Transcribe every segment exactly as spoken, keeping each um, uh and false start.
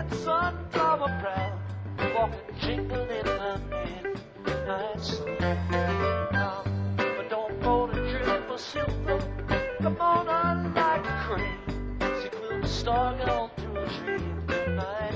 sunflower brown, walking jingle in the midnight sun. But don't go to triple silver, come on unlike a crane, see we'll start on through a dream tonight.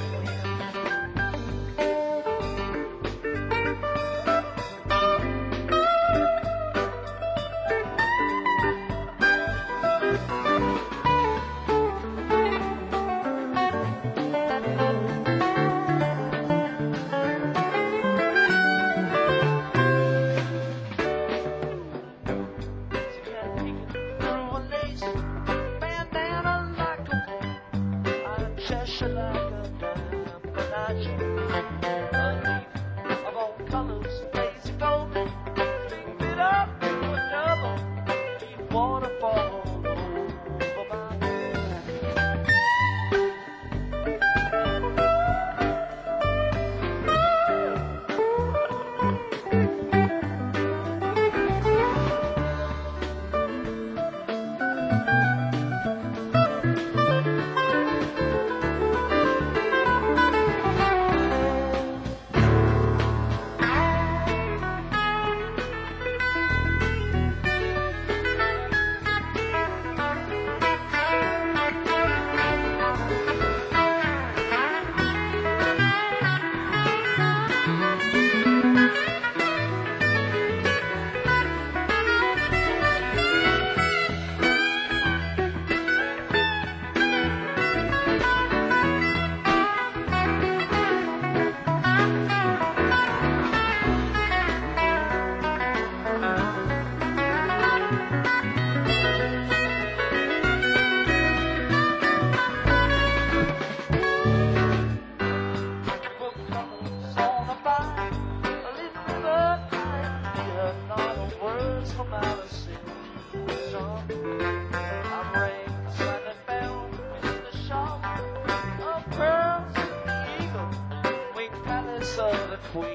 Cheshire like a dime, but I just a leaf of all colors, lazy golden, bit up to another, deep waterfall over my head. Of the Queen.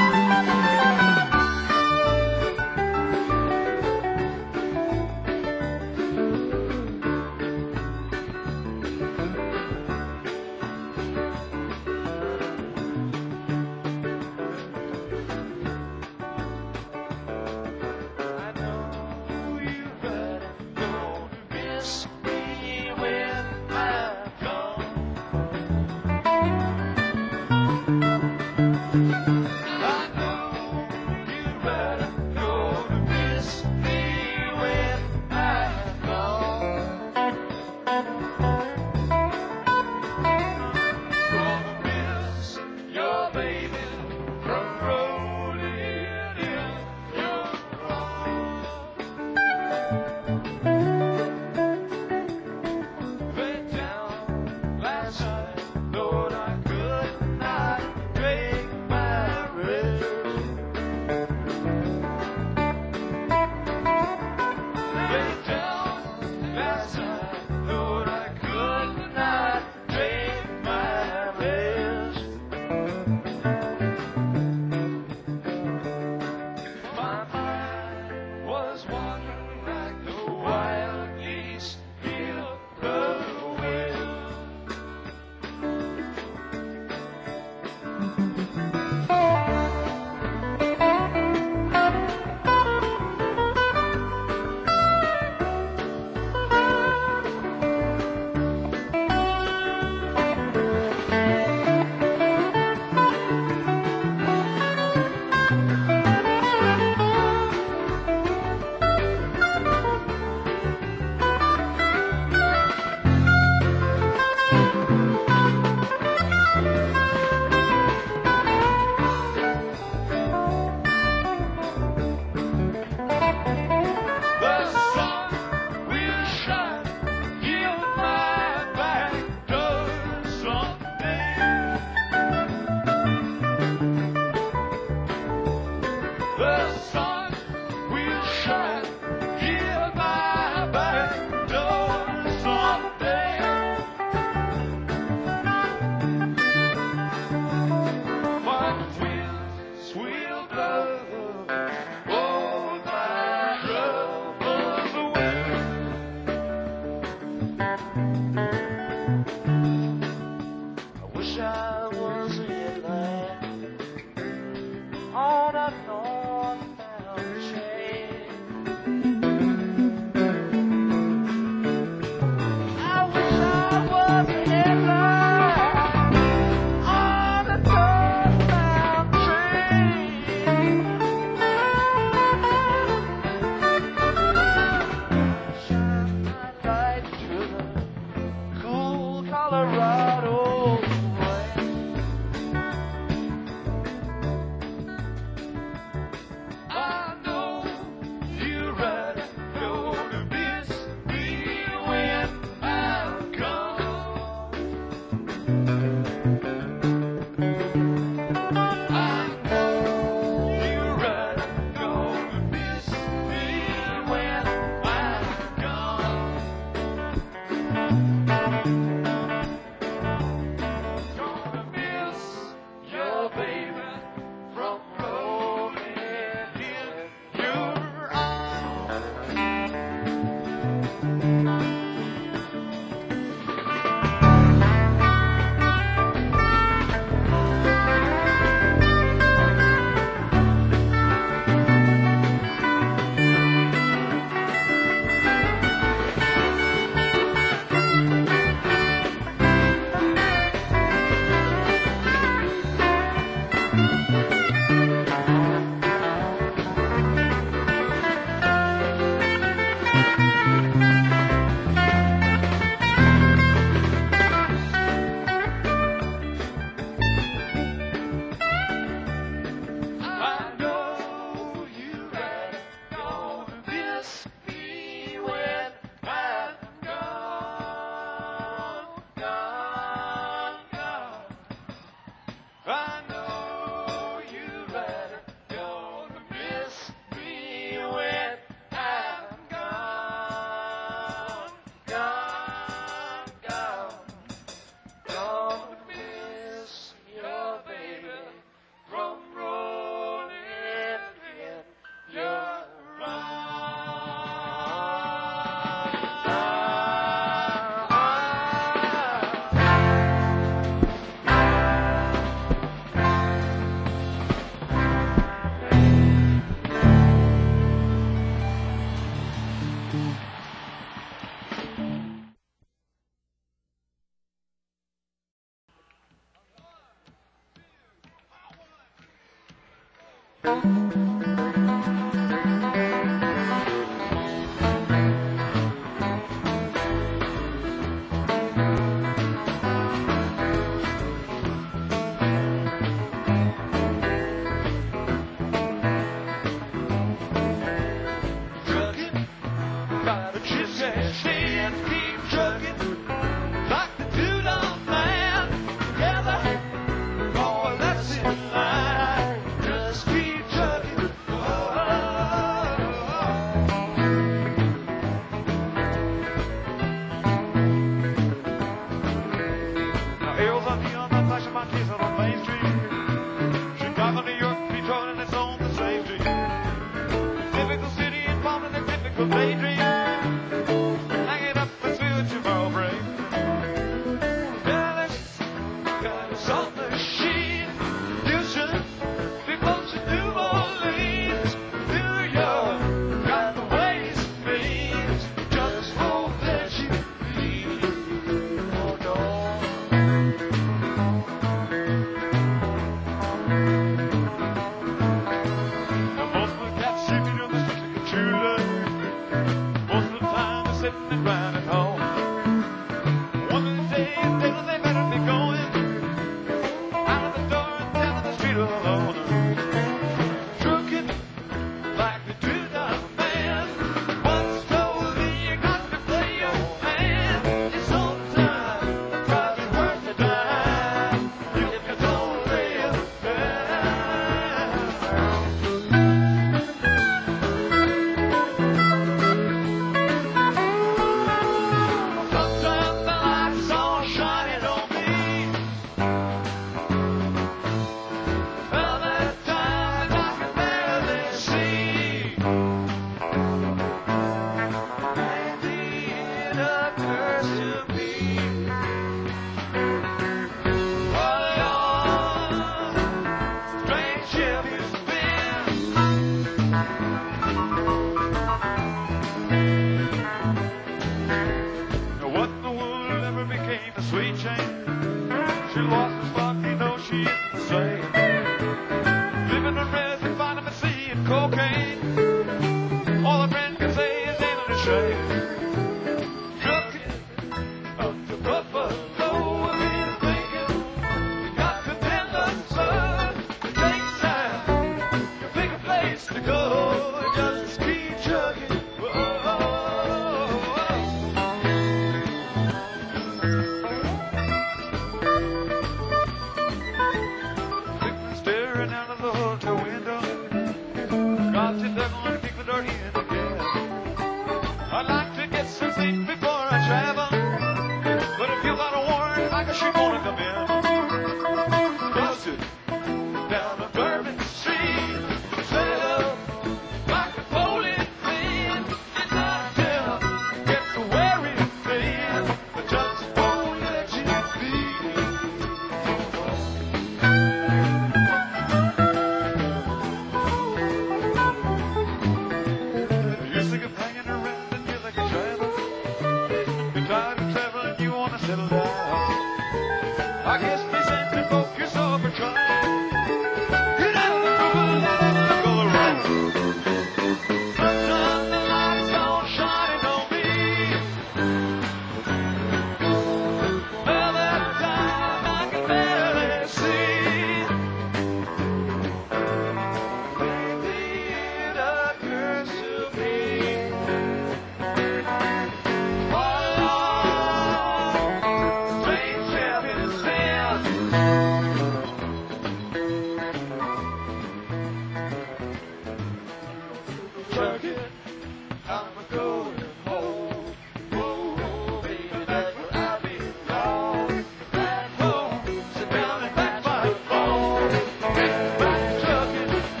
going home. Oh, baby, that's where I belong. Back home, sit down and back my phone. Get back trucking. Oh,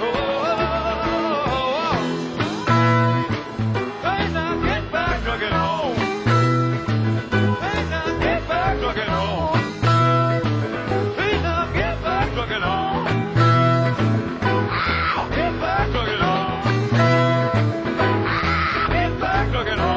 hey, now get back trucking home. Hey, now get back trucking home. Hey, now get back trucking home. Get back trucking home. Get back trucking home.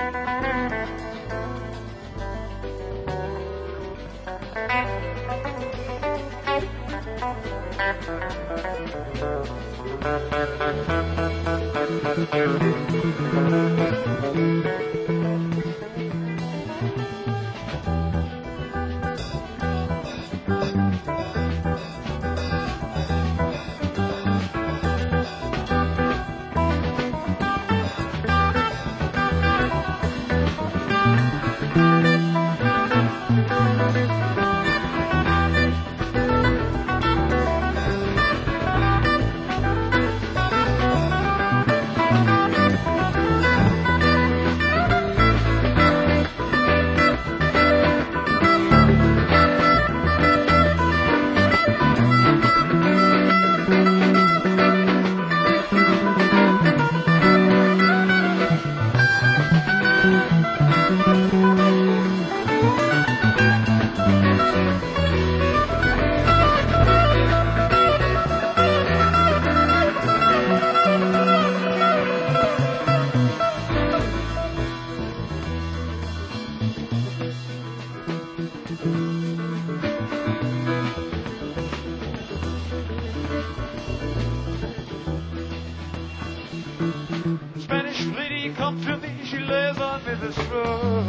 Spanish lady come to me, she lays on me this rug.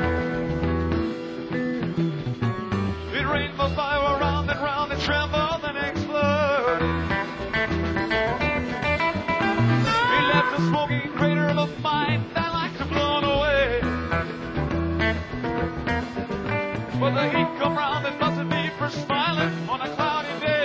It rained my fire around and round and trembled the next flood. He left a smoking crater of a mind that like to blown away. But the heat come round and busted me for smiling on a cloudy day.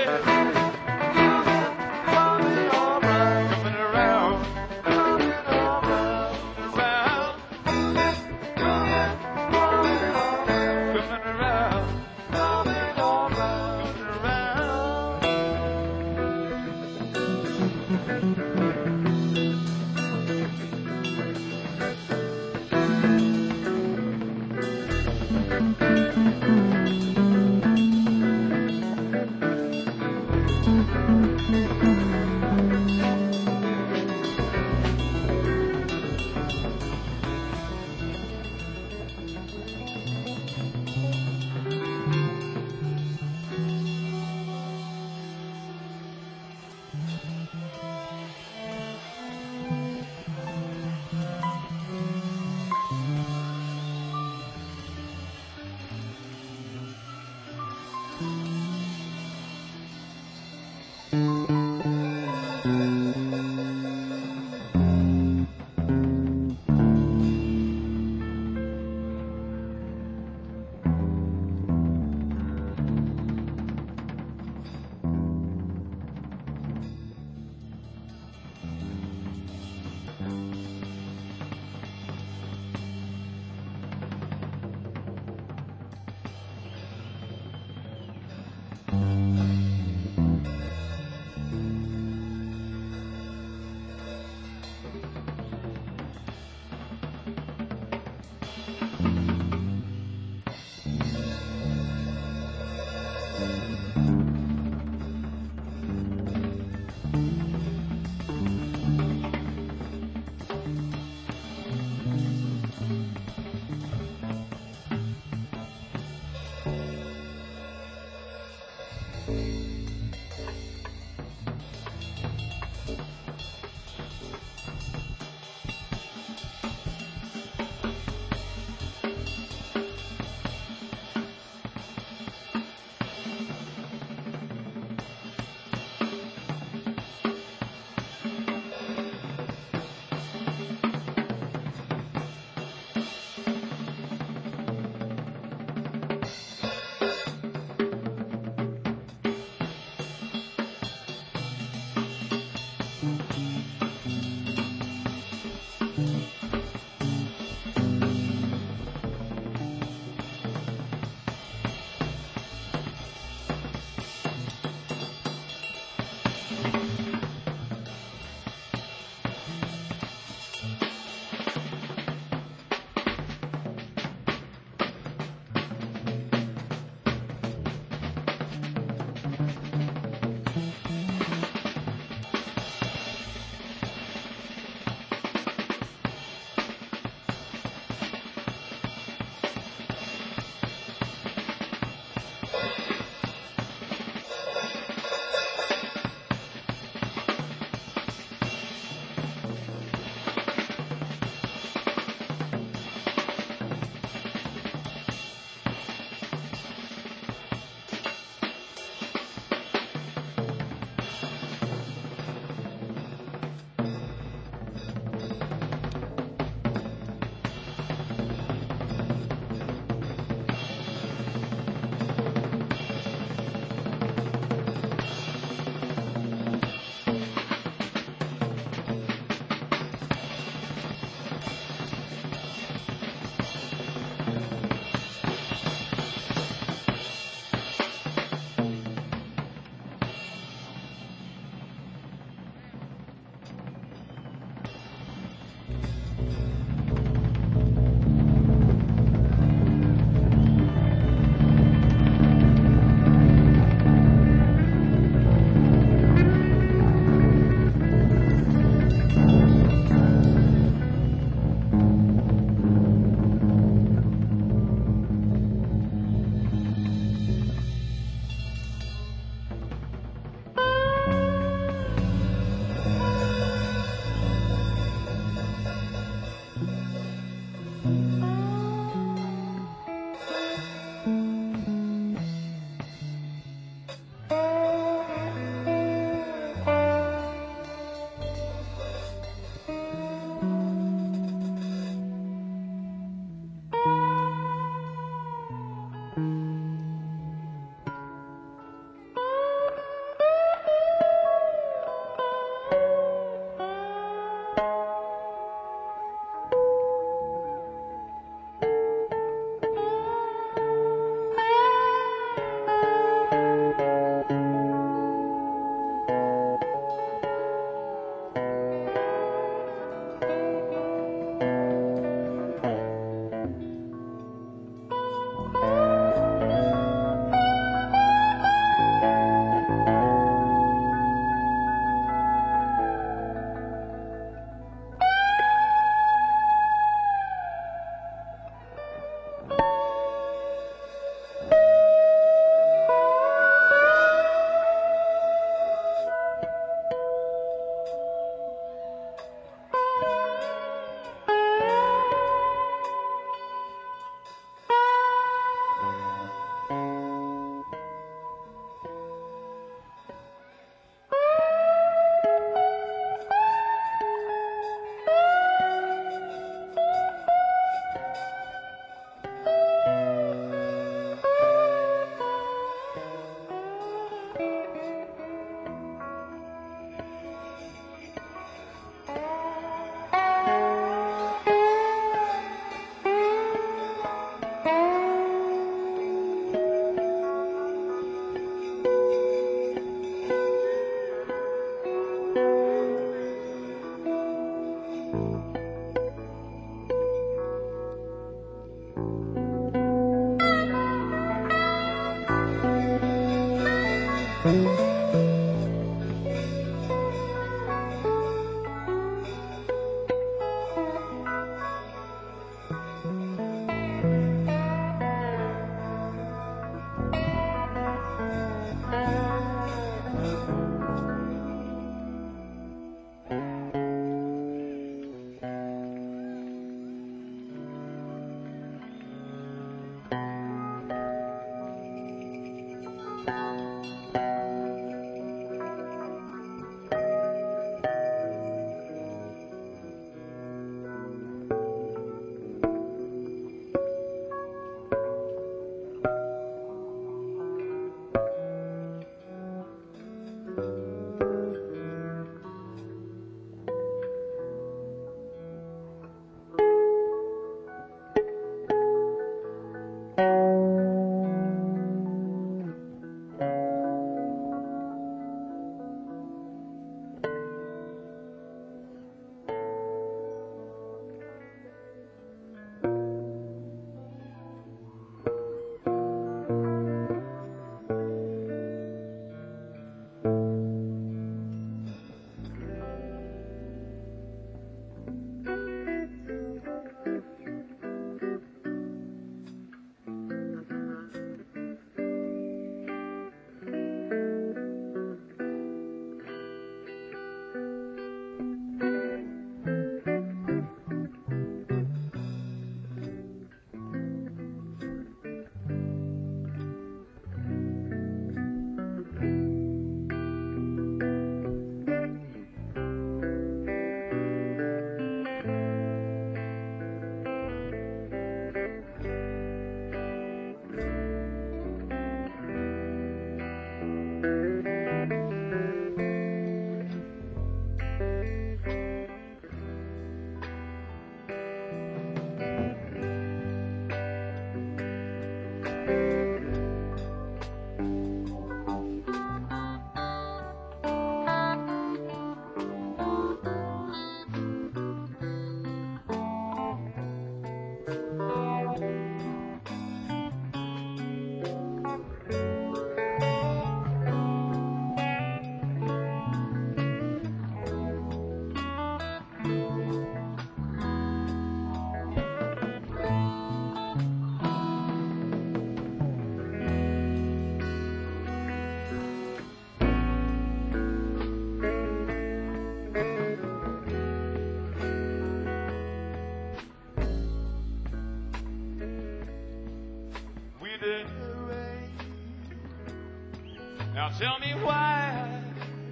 Now tell me why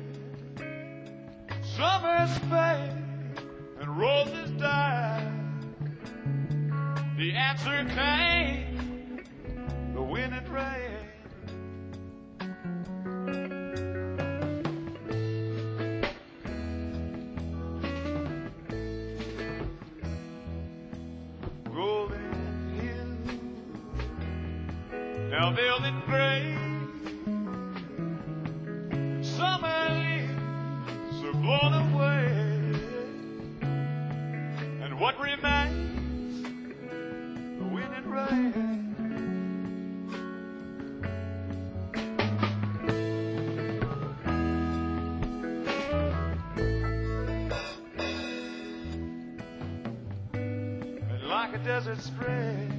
summers fade and roses die. The answer came, the wind and rain. Rolling hills, now velvet gray. Summer leaves are blown away, and what remains? The wind and rain. And like a desert spring,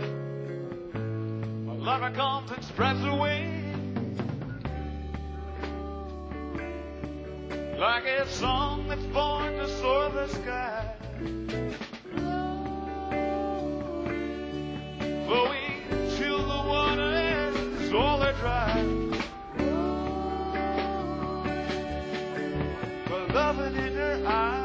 a lover comes and spreads the wings. Like a song that's born to soar the sky, flowing till the waters all are dry. But loving in her eyes.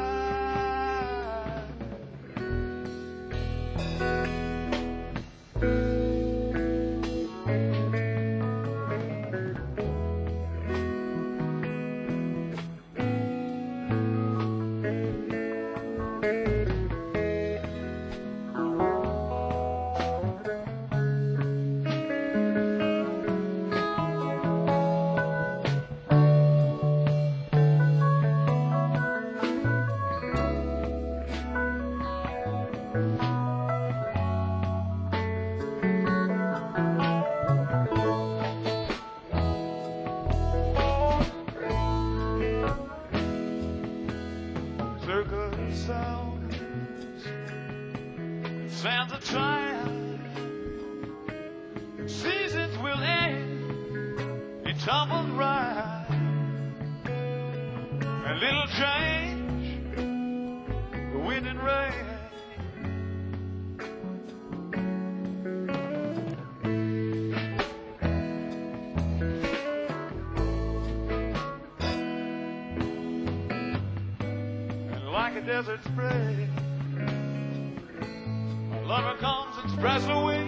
sands are tired, seasons will end. He tumbled right, a little change, the wind and rain. Like a desert spray, my lover comes express away,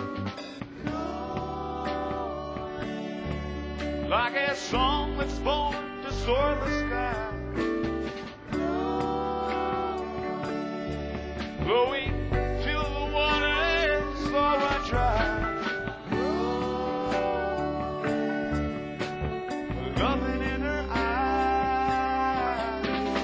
like a song that's born to soar the sky, blowing till the waters all run dry. Loving in her eyes,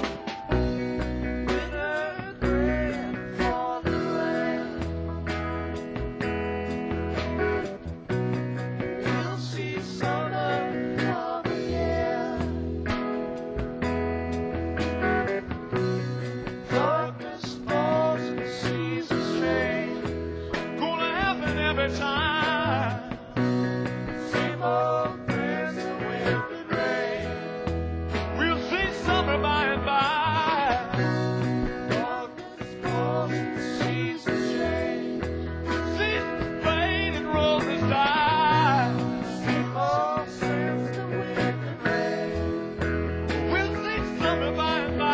time. Same old friends and wind and rain. We'll see summer by and by. Darkness falls and the seasons change. Seasons fade and roses die. Same old friends and wind and rain. We'll see summer by and by.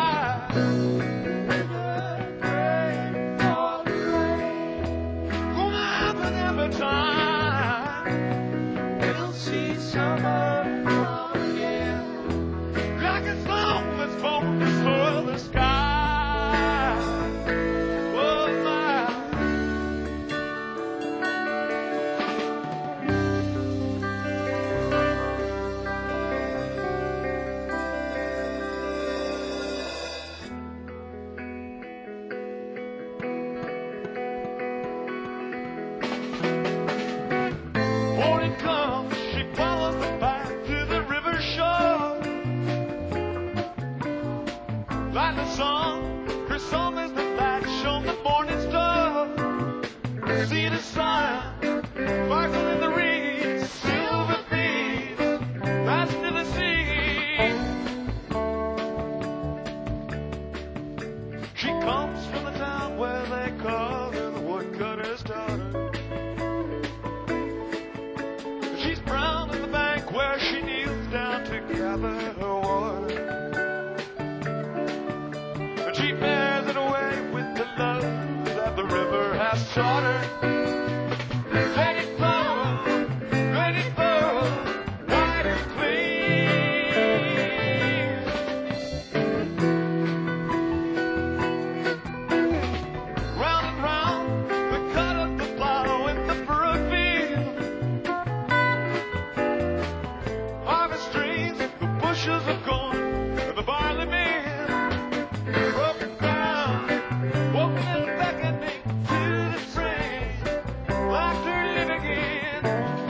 Time we'll see summer come again, like a song that's born to soar the sky. Oh my. Morning comes, she follows the path to the river shore. Like the song, her song is the latch on the morning star. See the sun, sparkle in the reeds, silver beads, fast to the sea. She comes from the town where they call her the woodcutter's daughter. She's brown in the bank where she kneels down to gather her water. And she bears it away with the love that the river has taught her. Let it flow, let it flow, wide and clean. Round and round, the cut of the plow in the furrowed field. Harvest streams, the bushels of corn, and the barley meal. Broken down, woken and beckoning to the spring, laughter living in.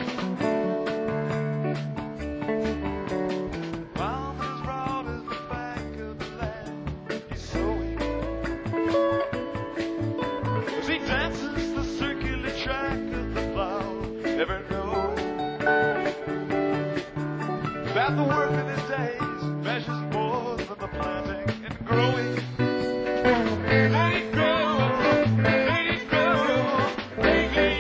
Farmer's broad as the bank of the land, he's sowing. As he dances the circular track of the plow, never knowing that the work of his days measures more than the planting and growing. Let it go, let it go, take it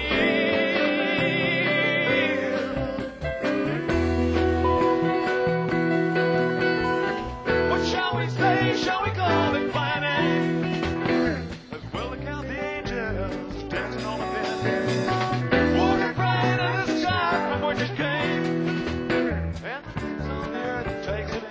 in. What shall we say, shall we call it planning? As well account the angels dancing on the pin. Water bright in the sky from which it came. And the things on the earth takes it in.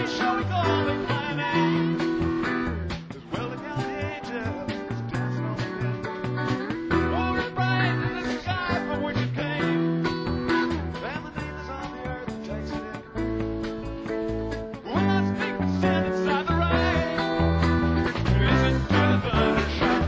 say, shall we call it my name? As well the county angels dancing on the wind. War is bright in the sky from which it came, and the name is on the earth that takes it in. Will not speak but stand inside the rain. Listen to the thunder shout.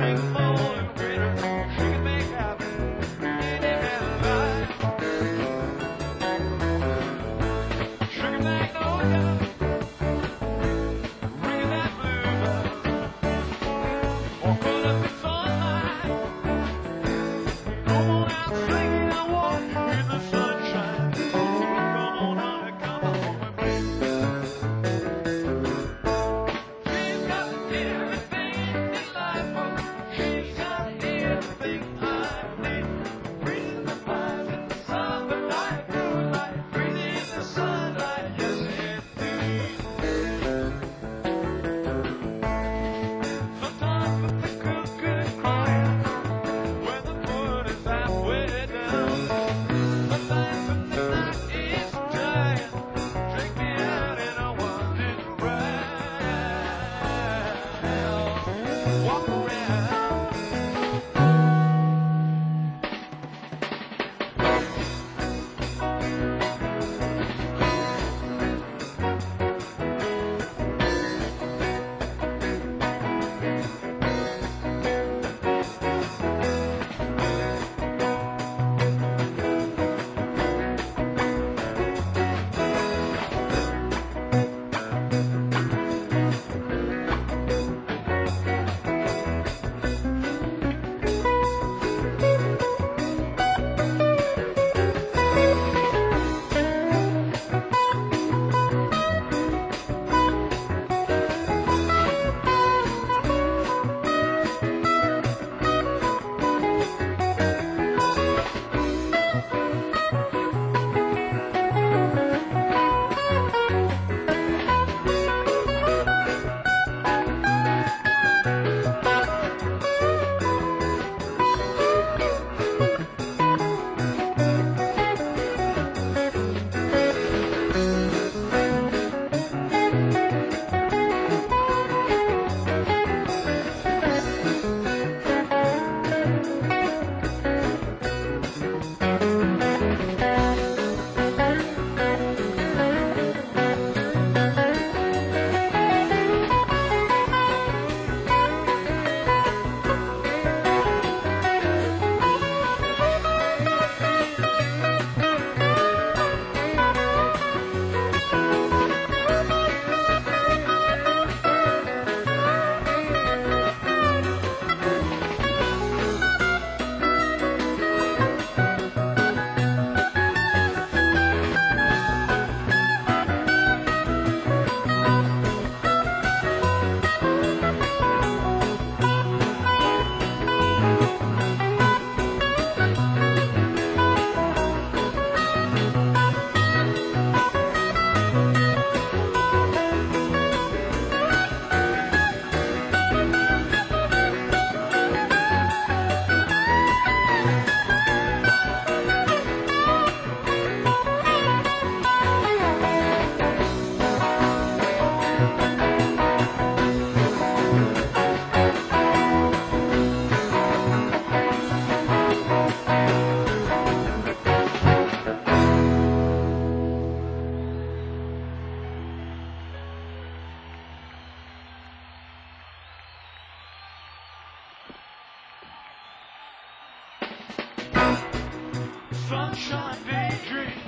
Sunshine daydream,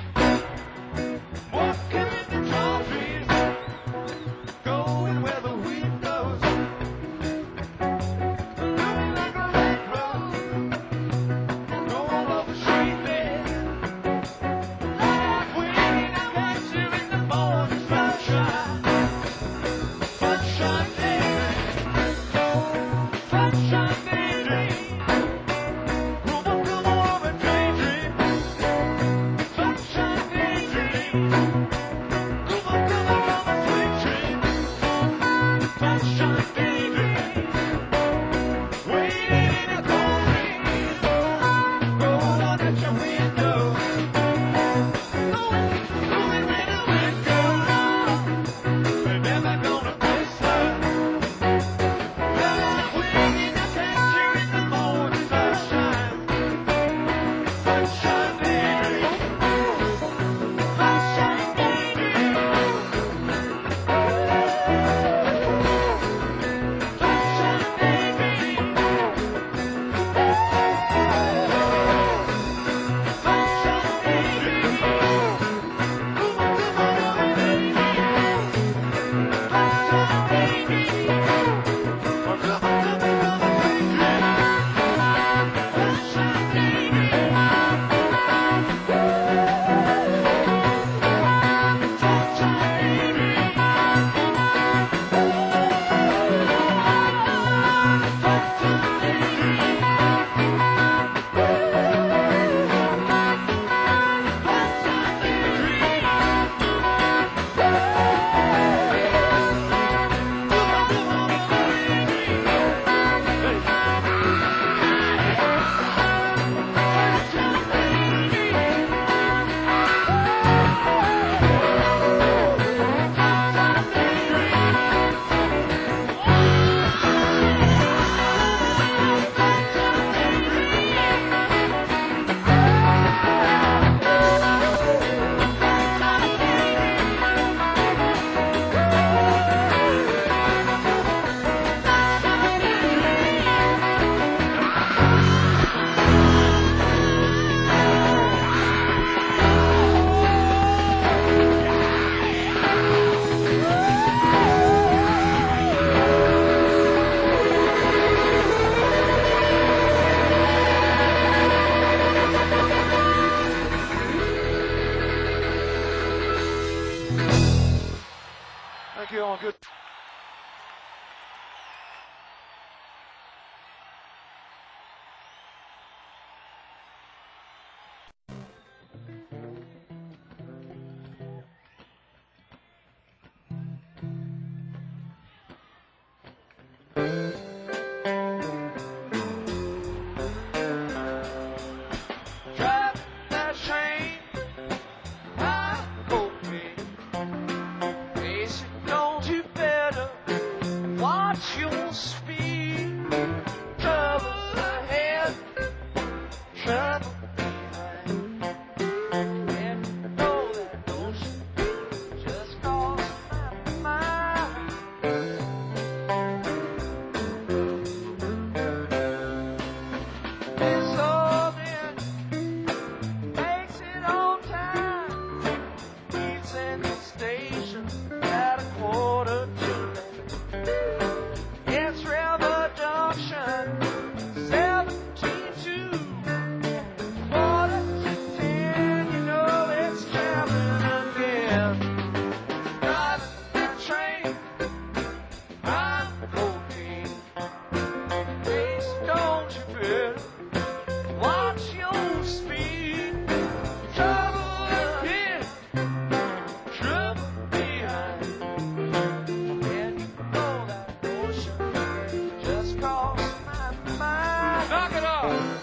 walking in the tall trees, going where the wind goes, looking like a red rose, going over the street there, like waiting to catch you in the morning sunshine, sunshine daydream, sunshine daydream. Sunshine. Drive that train, I'm cocaine. Face it, don't you better watch your speed. Trouble ahead, trouble behind. And you know that, don't you? Just cross my mind. This old man makes it on time. Meets in the station at a quarter to nine. It's River Junction, seventeen two. Quarter to ten, you know it's jamming again. Driving that train, I'm cocaine. Please don't you better watch your speed. Trouble ahead, trouble behind. And you know that ocean just crossed my mind. Knock it off!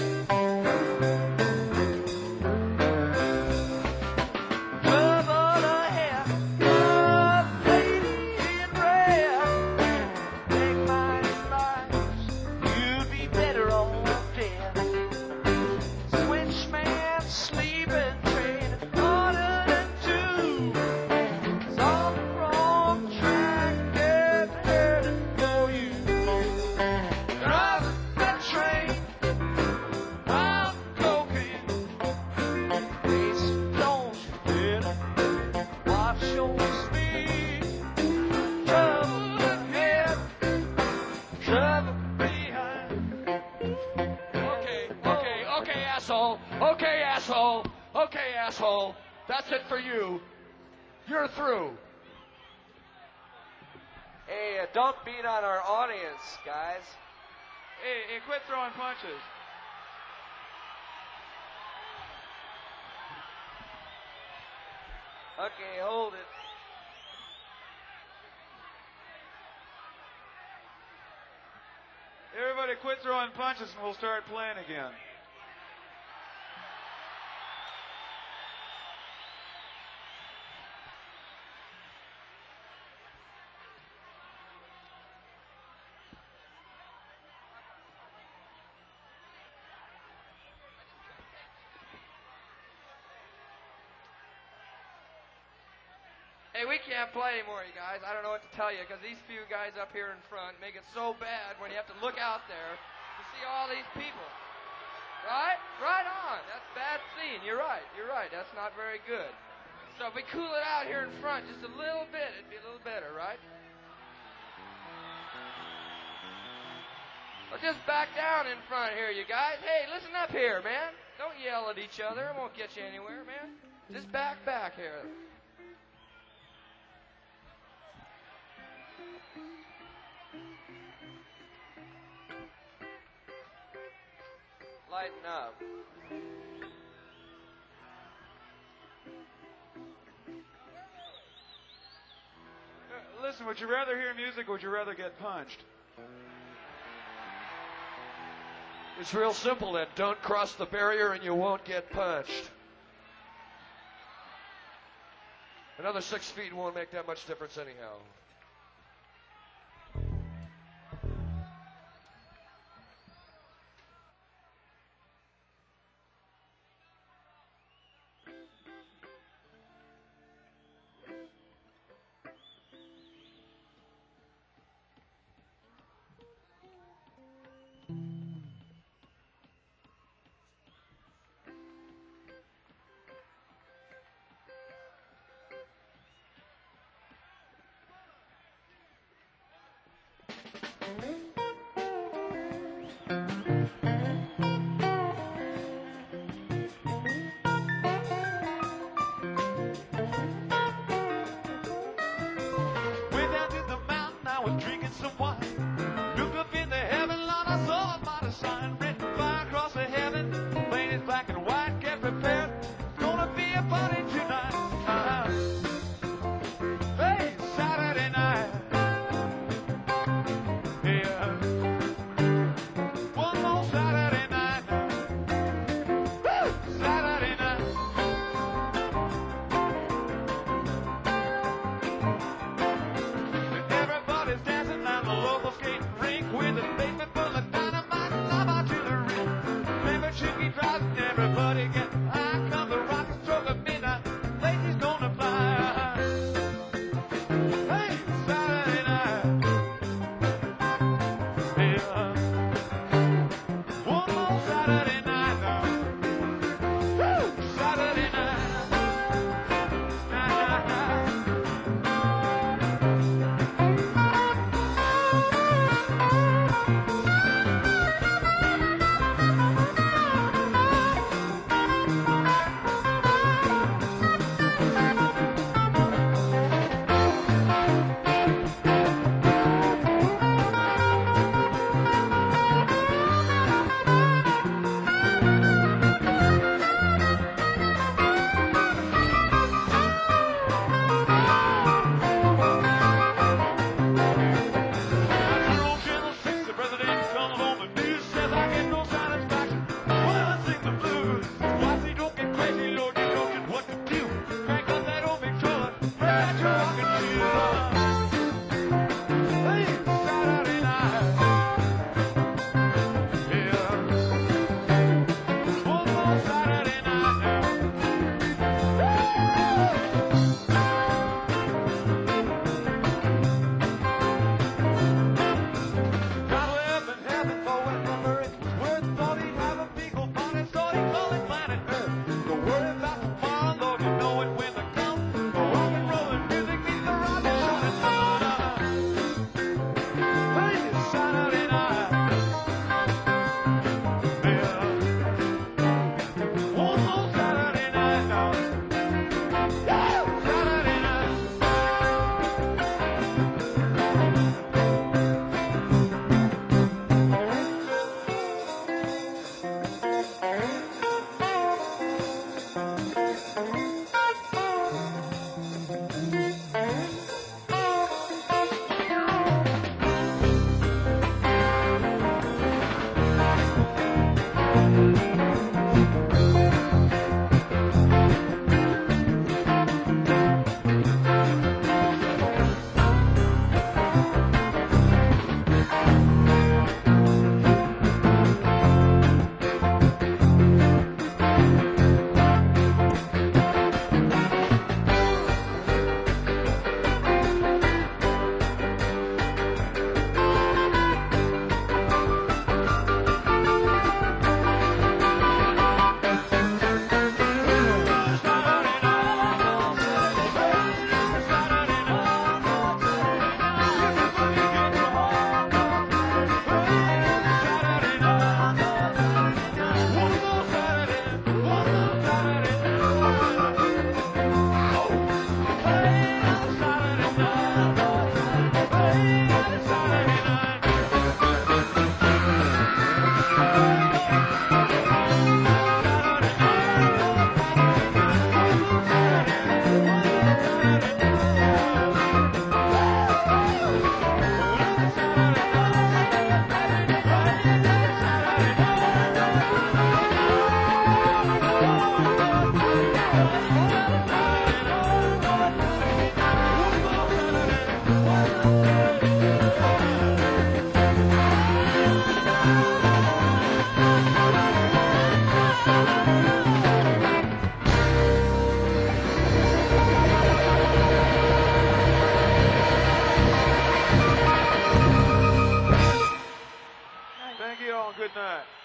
Trouble ahead, love lady in red. Take my advice, you'd be better off dead. Switchman, sleeping train, ordered at two. It's on the wrong track, there's headed for you. Driving that train, I'm cocaine. Please don't you better watch your speed. Trouble ahead, trouble behind. Okay, okay, okay, asshole. Okay, asshole. Okay, asshole. That's it for you. You're through. Hey, uh, don't beat on our audience, guys. Hey, hey, quit throwing punches. Okay, hold it. Everybody quit throwing punches and we'll start playing again. Hey, we can't play anymore, you guys. I don't know what to tell you, because these few guys up here in front make it so bad when you have to look out there to see all these people. Right? Right on. That's a bad scene. You're right. You're right. That's not very good. So if we cool it out here in front just a little bit, it'd be a little better, right? Or just back down in front here, you guys. Hey, listen up here, man. Don't yell at each other. It won't get you anywhere, man. Just back back here. Lighten up. Uh, Listen, would you rather hear music or would you rather get punched? It's real simple then. Don't cross the barrier and you won't get punched. Another six feet won't make that much difference anyhow. Donald on the news says I get no satisfaction when I sing the blues. Why they don't get crazy, Lord, you know just what to do. Crank up that old Victrola, break out your rockin' shoes. Hey, Saturday night. Yeah. One more Saturday night now. God web and heaven for when number it was worth. Thought he'd have a big old party, so he called it planet Earth. Don't worry about tomorrow, Lord, you know it when they come. The rock and rollin' music meets the rock and shining sun. Hey, it's Saturday night. Yeah. One more Saturday night now. Yeah, Saturday night. Thank you all. Good night.